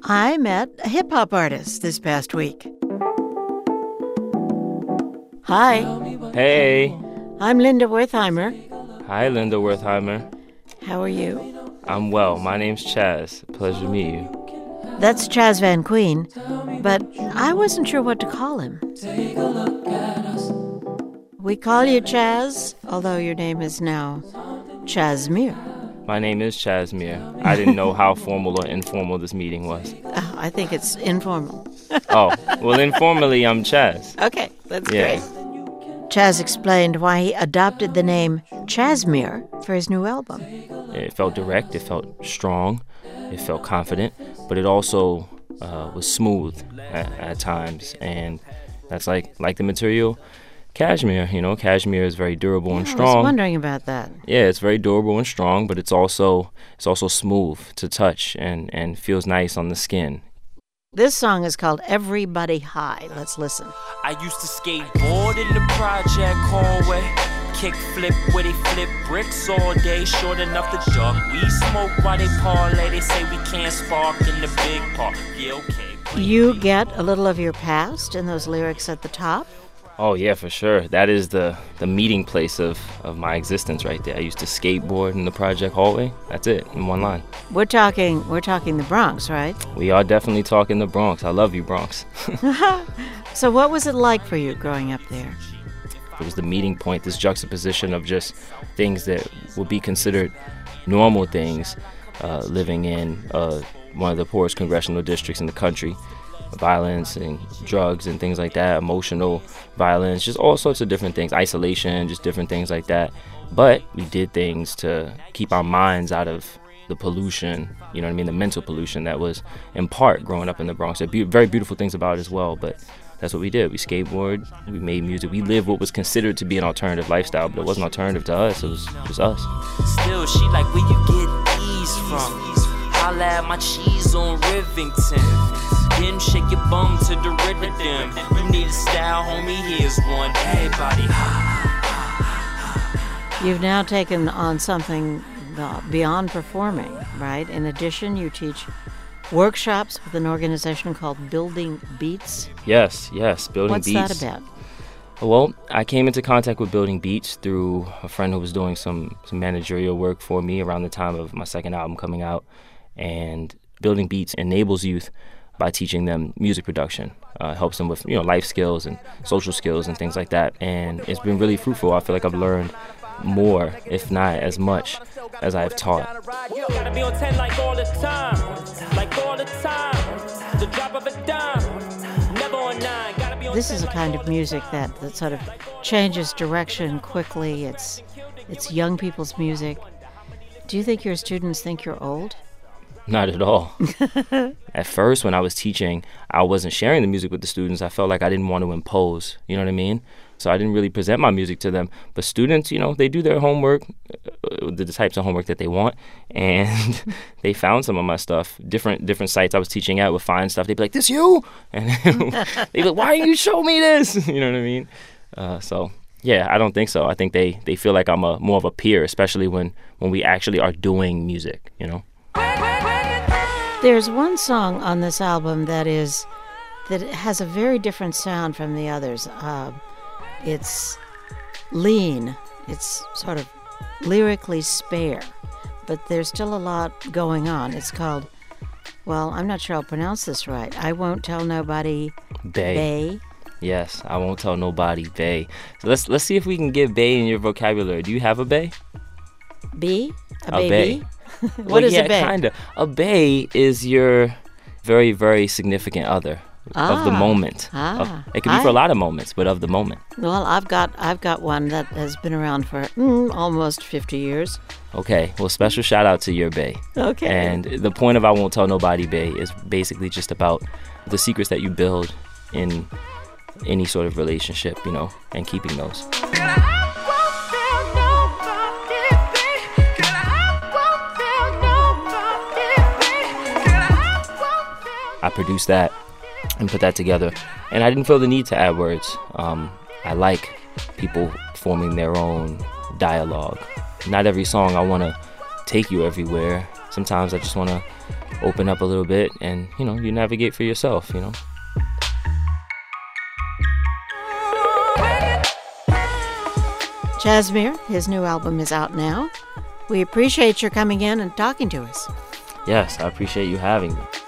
I met a hip-hop artist this past week. Hi. Hey. I'm Linda Wertheimer. Hi, Linda Wertheimer. How are you? I'm well. My name's Chaz. Pleasure to meet you. That's Chaz Van Queen, but I wasn't sure what to call him. We call you Chaz, although your name is now Chazmir. My name is Chazmir. I didn't know how formal or informal this meeting was. I think it's informal. Oh, well, informally, I'm Chaz. Okay, that's great. Chaz explained why he adopted the name Chazmir for his new album. It felt direct, it felt strong, it felt confident, but it also was smooth at times. And that's like the material Cashmere. Cashmere is very durable and strong. I was wondering about that. Yeah, it's very durable and strong, but it's also smooth to touch and feels nice on the skin. This song is called Everybody High. Let's listen. I used to skateboard in the project hallway. Kick flip where they flip bricks all day. Short enough to jog. We smoke while they parlay. They say we can't spark in the big park. Yeah, okay. You get a little of your past in those lyrics at the top. Oh, yeah, for sure. That is the meeting place of my existence right there. I used to skateboard in the project hallway. That's it, in one line. We're talking the Bronx, right? We are definitely talking the Bronx. I love you, Bronx. So what was it like for you growing up there? It was the meeting point, this juxtaposition of just things that would be considered normal things, living in one of the poorest congressional districts in the country. Violence and drugs and things like that, emotional violence, just all sorts of different things, isolation, just different things like that. But we did things to keep our minds out of the pollution, the mental pollution that was in part growing up in the Bronx. There are very beautiful things about it as well, but that's what we did. We skateboard, we made music, we lived what was considered to be an alternative lifestyle, but it wasn't alternative to us, it was just us. Still, she like, where you get these from? Holla at my cheese on Rivington. Then shake your bum to the rhythm. You need a style, homie, here's one. Everybody. You've now taken on something beyond performing, right? In addition, you teach workshops with an organization called Building Beats. Yes, Building Beats. What's that about? Well, I came into contact with Building Beats through a friend who was doing some managerial work for me around the time of my second album coming out. And Building Beats enables youth by teaching them music production. Helps them with life skills and social skills and things like that. And it's been really fruitful. I feel like I've learned more, if not as much, as I've taught. Gotta be on 10 like all the time. Like all the time. The drop of a dime. Never on 9. Gotta be on This is a kind of music that sort of changes direction quickly. It's young people's music. Do you think your students think you're old? Not at all. At first, when I was teaching, I wasn't sharing the music with the students. I felt like I didn't want to impose, you know what I mean? So I didn't really present my music to them. But students, they do their homework, the types of homework that they want, and they found some of my stuff. Different sites I was teaching at would find stuff. They'd be like, "This you?" And they'd be like, "Why didn't you show me this?" You know what I mean? So yeah, I don't think so. I think they feel like I'm more of a peer, especially when we actually are doing music, There's one song on this album that has a very different sound from the others. It's lean. It's sort of lyrically spare, but there's still a lot going on. It's called, well, I'm not sure I'll pronounce this right. I Won't Tell Nobody Bay. Yes, I won't tell nobody bay. So let's see if we can get bay in your vocabulary. Do you have a bay? B? A baby? Bay. What is a bay? Kinda. A bay is your very, very significant other of the moment. It could be for a lot of moments, but of the moment. Well, I've got one that has been around for almost 50 years. Okay. Well, special shout out to your bay. Okay. And the point of I Won't Tell Nobody Bay is basically just about the secrets that you build in any sort of relationship, and keeping those. I produced that and put that together, and I didn't feel the need to add words. I like people forming their own dialogue. Not every song I want to take you everywhere. Sometimes I just want to open up a little bit, and you navigate for yourself. Jazzmere, his new album is out now. We appreciate your coming in and talking to us. Yes, I appreciate you having me.